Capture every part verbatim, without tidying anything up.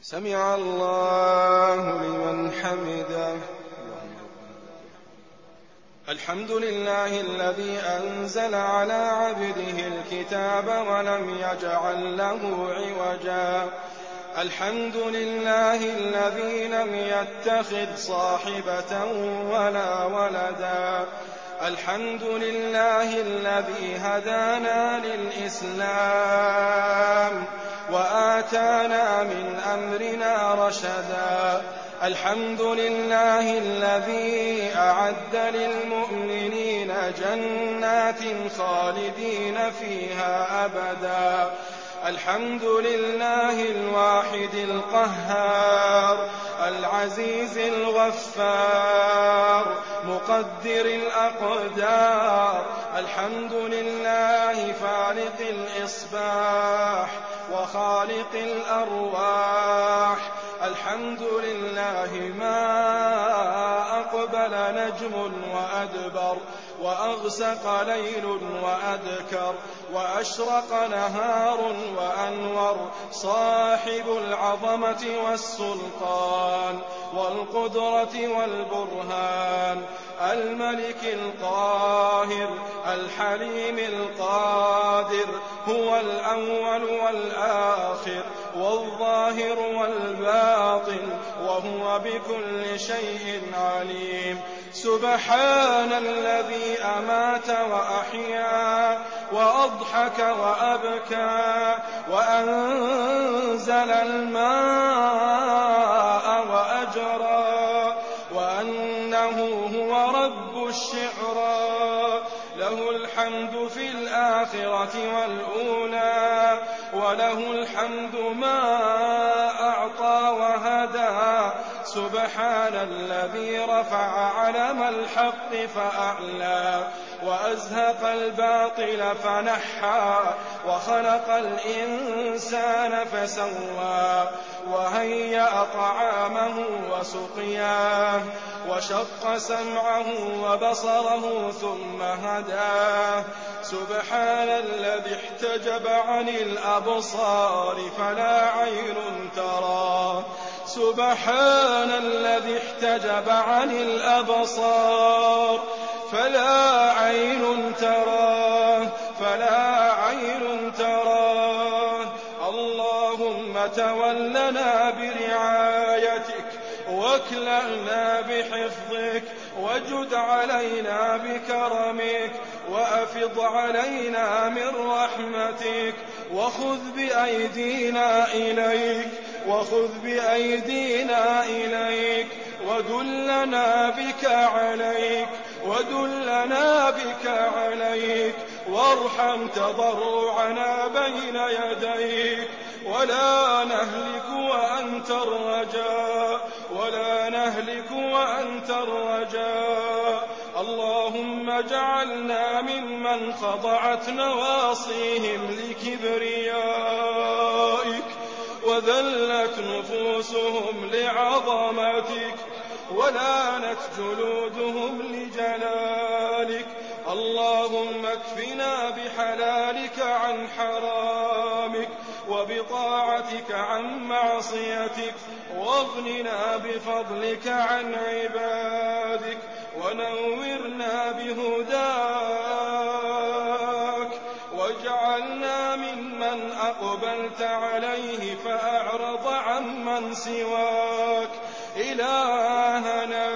سمع الله لمن حمده. الحمد لله الذي أنزل على عبده الكتاب ولم يجعل له عوجا. الحمد لله الذي لم يتخذ صاحبة ولا ولدا. الحمد لله الذي هدانا للإسلام وآتانا من أمرنا رشدا. الحمد لله الذي أعد للمؤمنين جنات خالدين فيها أبدا. الحمد لله الواحد القهار العزيز الغفار مقدر الأقدار. الحمد لله فالق الإصباح وخالق الأرواح. الحمد لله ما أقبل نجم وأدبر وأغسق ليل وأدكر وأشرق نهار وأنور. صاحب العظمة والسلطان والقدرة والبرهان. الملك القاهر الحليم القادر. هو الأول والآخر والظاهر والباطن وهو بكل شيء عليم. سبحان الذي أمات وأحيا وأضحك وأبكى وأنزل الماء وأجرى وأنه هو رب الشعرى. له الحمد في الآخرة والأولى وله الحمد ما أعطى وهدى. سبحان الذي رفع علم الحق فأعلى وأزهق الباطل فنحى وخلق الإنسان فسوى وهيأ طعامه وسقياه وشق سمعه وبصره ثم هداه. سبحان الذي احتجب عن الأبصار فلا عين تراه. سبحان الذي احتجب عن الأبصار فلا عين تراه فلا عين تراه. اللهم تولنا برعايتك واكلأنا بحفظك وجد علينا بكرمك وأفض علينا من رحمتك وخذ بأيدينا إليك وخذ بأيدينا إليك ودلنا بك عليك ودلنا بك عليك وارحم تضرعنا بين يديك. ولا نهلك وأنت الرجاء ولا نهلك وأنت الرجاء. اللهم اجعلنا ممن خضعت نواصيهم لكبريائك وذلت نفوسهم لعظمتك ولانت جلودهم لجلالك. اللهم اكفنا بحلالك عن حرامك وبطاعتك عن معصيتك واغننا بفضلك عن عبادك ونورنا بهداك واجعلنا ممن أقبلت عليه فأعرض عمن سواك. إلهنا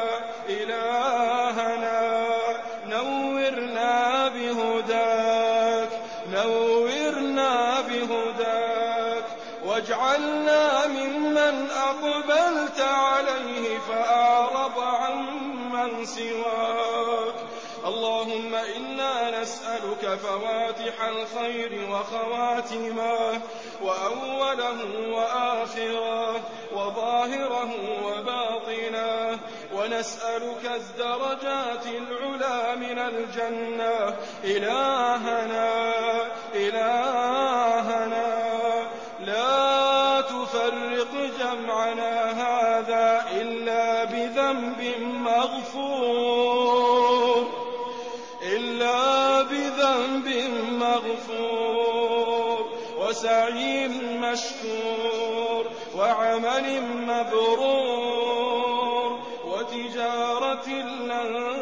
إلهنا نورنا بهداك نورنا بهداك واجعلنا ممن أقبلت عليه فأعرض عمن سواك. اللهم إنا نسألك فواتح الخير وخواتمه وأوله وآخره وظاهره وباطنه ونسألك الدرجات العلى من الجنة. إلهنا إلهنا لا تفرق جمعنا هذا إلا بذنب مغفور إلا بذنب مغفور وسعي مشكور وعمل مبرور وتجارة لن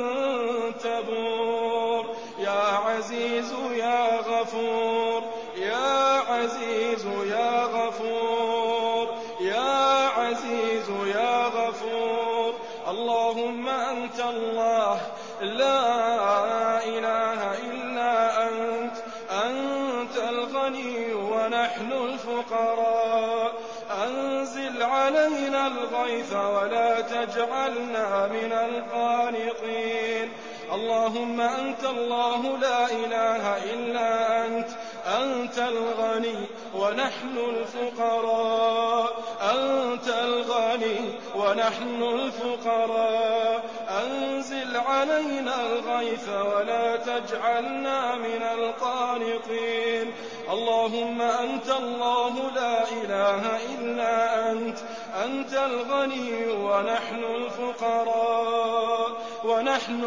تبور. يا عزيز يا غفور يا عزيز يا غفور يا عزيز يا غفور. اللهم أنت الله لا إله إلا أنت، أنت الغني ونحن الفقراء. أنزل علينا الغيث ولا تجعلنا من القانطين. اللهم أنت الله لا إله إلا أنت، أنت الغني ونحن الفقراء. أنت الغني ونحن الفقراء. أنزل علينا الغيث ولا تجعلنا من القانطين. اللهم أنت الله لا إله إلا أنت، أنت الغني ونحن الفقراء ونحن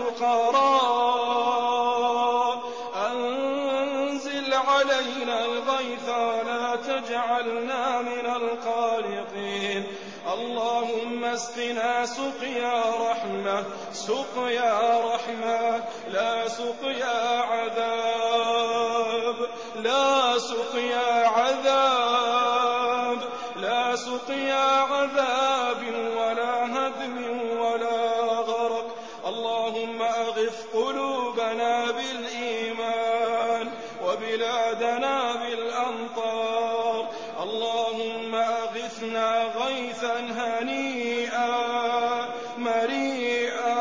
الفقراء. أنزل علينا الغيث ولا تجعلنا من القانطين. اللهم اسقنا سقيا رحمة، سقيا رحمة لا سقيا عذاب، لا سقيا عذاب، لا سقيا عذاب ولا هدم ولا غرق. اللهم أغث قلوبنا بالإيمان وبلادنا بالأمطار. اللهم أغثنا غيثا هنيئا مريئا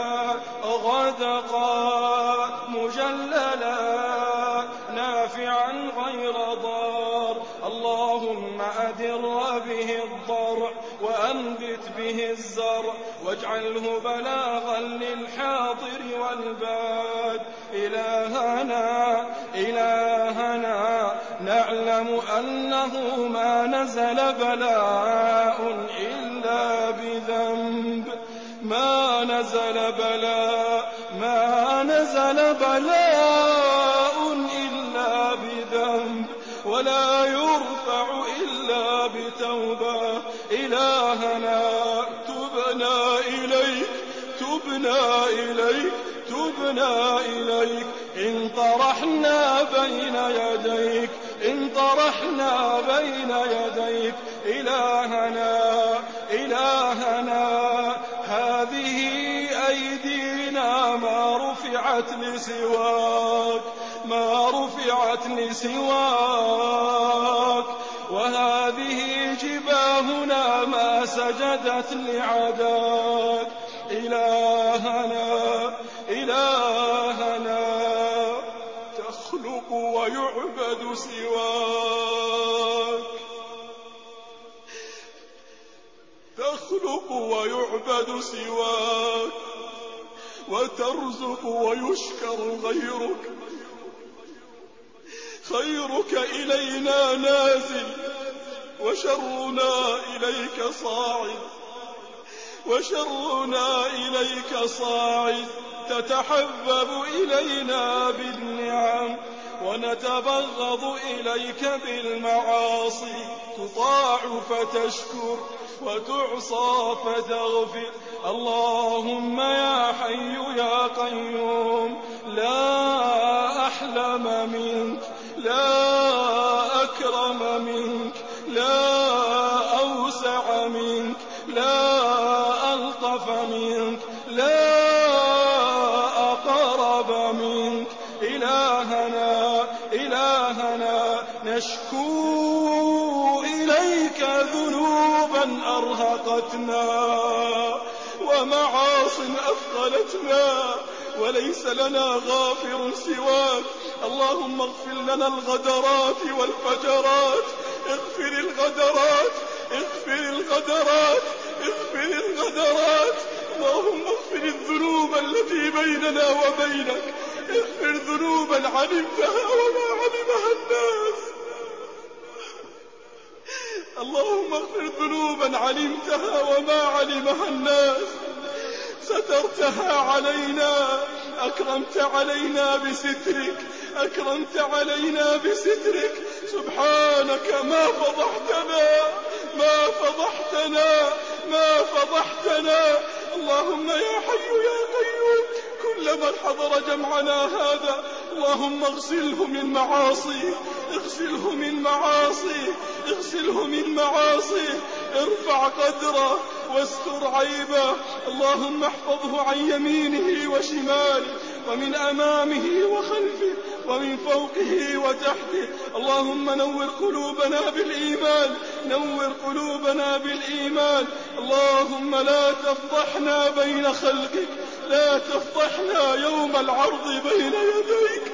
غدقا مجللا نافعا غير ضار. اللهم أدر به الضرع وأنبت به الزرع واجعله بلاغا للحاضر والباد. إلهنا إلهنا نعلم أنه ما نزل بلاء إلا بذنب، ما نزل بلاء ما نزل بلاء إلا بذنب، ولا يرفع إلا بتوبة. إلهنا تبنا إليك تبنا إليك تبنا إليك. إن طرحنا بين يديك إن طرحنا بين يديك. إلهنا إلهنا هذه أيدينا ما رفعت لسواك ما رفعت لسواك، وهذه جباهنا ما سجدت لعداك. إلهنا إلهنا تخلق ويعبد سواك، تخلق ويعبد سواك، وترزق ويشكر غيرك. خيرك إلينا نازل وشرنا إليك صاعد، وشرنا إليك صاعد. تتحبب إلينا بالنعم ونتبغض إليك بالمعاصي. تطاع فتشكر وتعصى فتغفر. اللهم يا حي يا قيوم لا أحلم منك، لا أكرم منك، لا أوسع منك، لا ألطف منك، لا أقرب منك. إلهنا إلهنا نشكو إليك ذنوبا أرهقتنا ومعاصٍ أثقلتنا، وليس لنا غافر سواك. اللهم اغفر لنا الغدرات والفجرات، اغفر الغدرات اغفر الغدرات اغفر الغدرات. اللهم اغفر الذنوب التي بيننا وبينك، اغفر ذنوبا علمتها وما علمها الناس. اللهم اغفر ذنوبا علمتها وما علمها الناس. سترتها علينا، أكرمت علينا بسترك، أكرمت علينا بسترك. سبحانك ما فضحتنا ما فضحتنا ما فضحتنا. اللهم يا حي يا قيوم كل من حضر جمعنا هذا اللهم اغسله من معاصيه، اغسله من معاصيه، اغسله من معاصيه، ارفع قدره واستر عيبه. اللهم احفظه عن يمينه وشماله ومن أمامه وخلفه ومن فوقه وتحته. اللهم نور قلوبنا بالإيمان، نور قلوبنا بالإيمان. اللهم لا تفضحنا بين خلقك، لا تفضحنا يوم العرض بين يديك.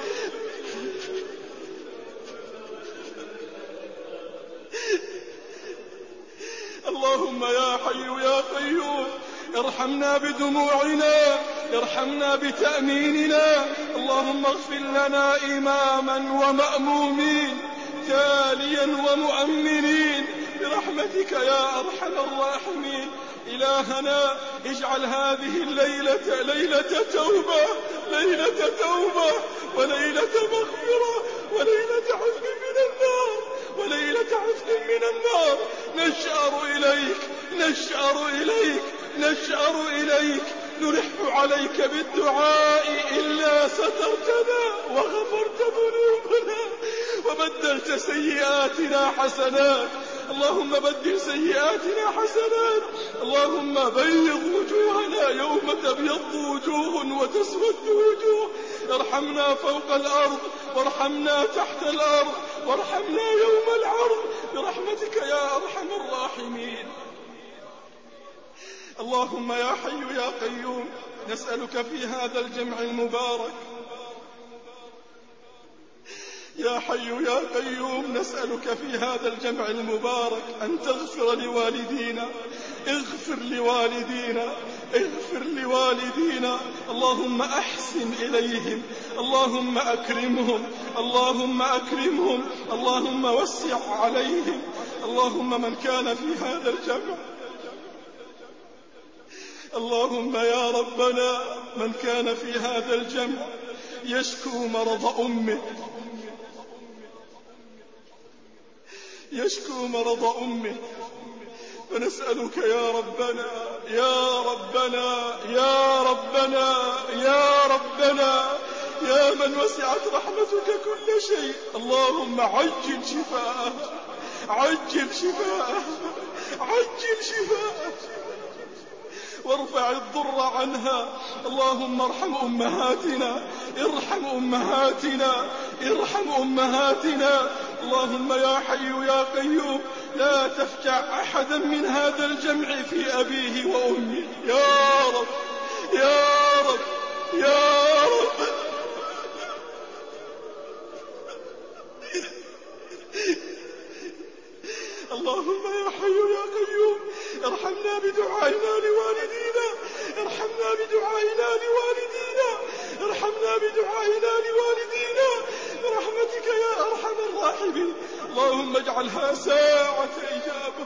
اللهم يا حي يا قيوم ارحمنا بدموعنا، ارحمنا بتأميننا. اللهم اغفر لنا إماما ومأمومين، تاليا ومؤمنين برحمتك يا أرحم الراحمين. إلهنا اجعل هذه الليلة ليلة توبة، ليلة توبة وليلة مغفرة وليلة عتق من النار، وليلة عتق من النار. نشأر إليك، نشأر إليك، نشأر إليك، نلح عليك بالدعاء إلا سترتنا وغفرت ذنوبنا وبدلت سيئاتنا حسنات. اللهم بدل سيئاتنا حسنات. اللهم بيض وجوهنا يوم تبيض وجوه وتسود وجوه. ارحمنا فوق الأرض وارحمنا تحت الأرض وارحمنا يوم العرض برحمتك يا أرحم الراحمين. اللهم يا حي يا قيوم نسألك في هذا الجمع المبارك، يا حي يا قيوم نسألك في هذا الجمع المبارك أن تغفر لوالدينا، اغفر لوالدينا، اغفر لوالدينا. اللهم أحسن إليهم، اللهم أكرمهم، اللهم أكرمهم، اللهم وسع عليهم. اللهم من كان في هذا الجمع، اللهم يا ربنا من كان في هذا الجمع يشكو مرض أمه، يشكو مرض أمه، فنسألك يا ربنا يا ربنا يا ربنا يا ربنا يا من وسعت رحمتك كل شيء، اللهم عجل شفاءه، عجل شفاءه، عجل شفاءه وارفع الضر عنها. اللهم ارحم أمهاتنا، ارحم أمهاتنا، ارحم أمهاتنا. اللهم يا حي يا قيوم لا تفجع أحدا من هذا الجمع في أبيه وأمه يا رب يا رب يا رب. اللهم يا حي يا قيوم ارحمنا بدعائنا لوالدينا، ارحمنا بدعائنا لوالدينا، ارحمنا بدعائنا لوالدينا برحمتك يا أرحم الراحمين. اللهم اجعلها ساعة إجابة،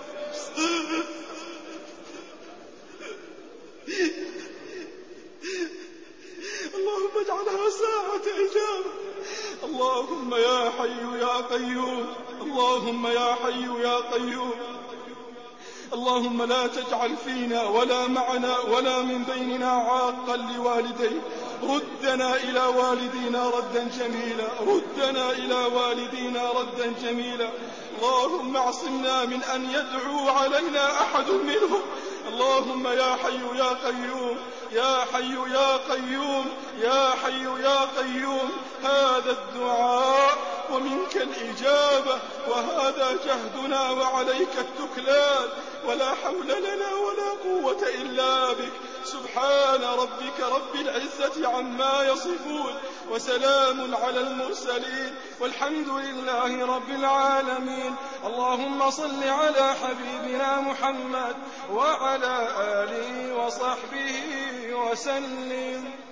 اللهم اجعلها ساعة إجابة. اللهم يا حي يا قيوم، اللهم يا حي يا قيوم. اللهم لا تجعل فينا ولا معنا ولا من بيننا عاقا لوالديه. ردنا إلى والدينا ردا جميلا، ردنا إلى والدينا ردا جميلا. اللهم اعصمنا من أن يدعو علينا أحد منهم. اللهم يا حي يا قيوم، يا حي يا قيوم، يا حي يا قيوم. هذا الدعاء ومنك الإجابة، وهذا جهدنا وعليك التكلان، ولا حول لنا ولا قوة إلا بك. سبحان ربك رب العزة عما يصفون، وسلام على المرسلين، والحمد لله رب العالمين. اللهم صل على حبيبنا محمد وعلى آله وصحبه وسلم.